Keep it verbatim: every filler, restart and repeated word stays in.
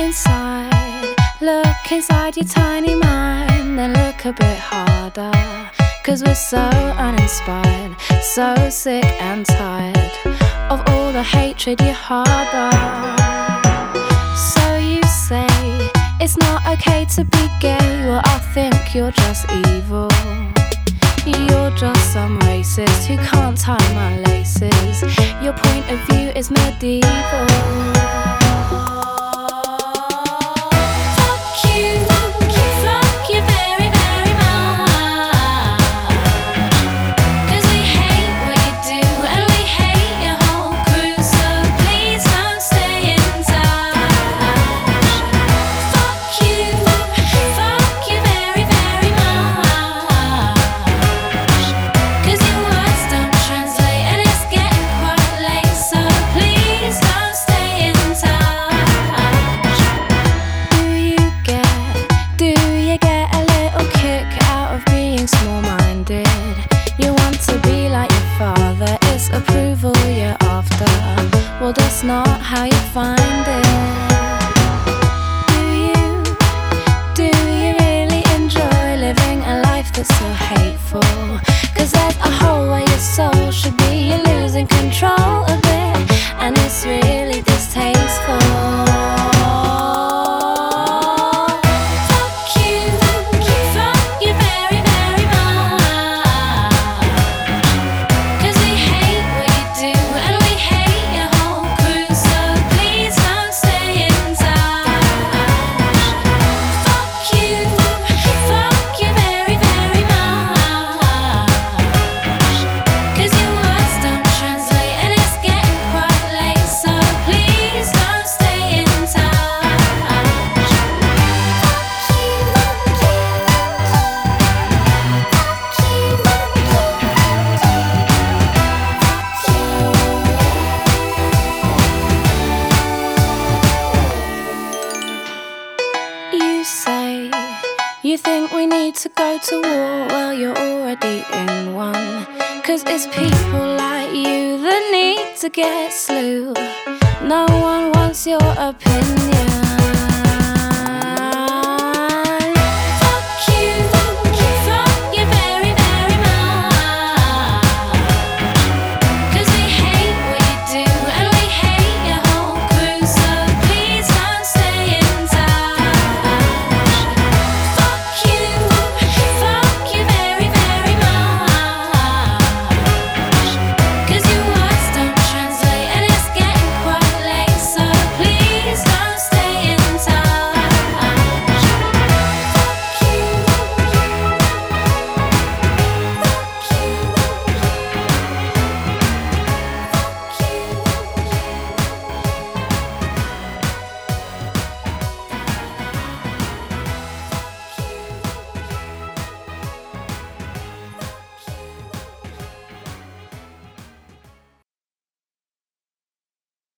inside, look inside your tiny mind, then look a bit harder. Cause we're so uninspired, so sick and tired of all the hatred you harbour. So you say it's not okay to be gay, well I think you're just evil. You're just some racist who can't tie my laces. Your point of view is medieval. Approval you're after, well that's not how you find it. Do you, do you really enjoy living a life that's so hateful? Cause there's a hole where your soul should be, you're losing control of it, and it's really distasteful. You say you think we need to go to war, well you're already in one. Cause it's people like you that need to get slew. No one wants your opinion.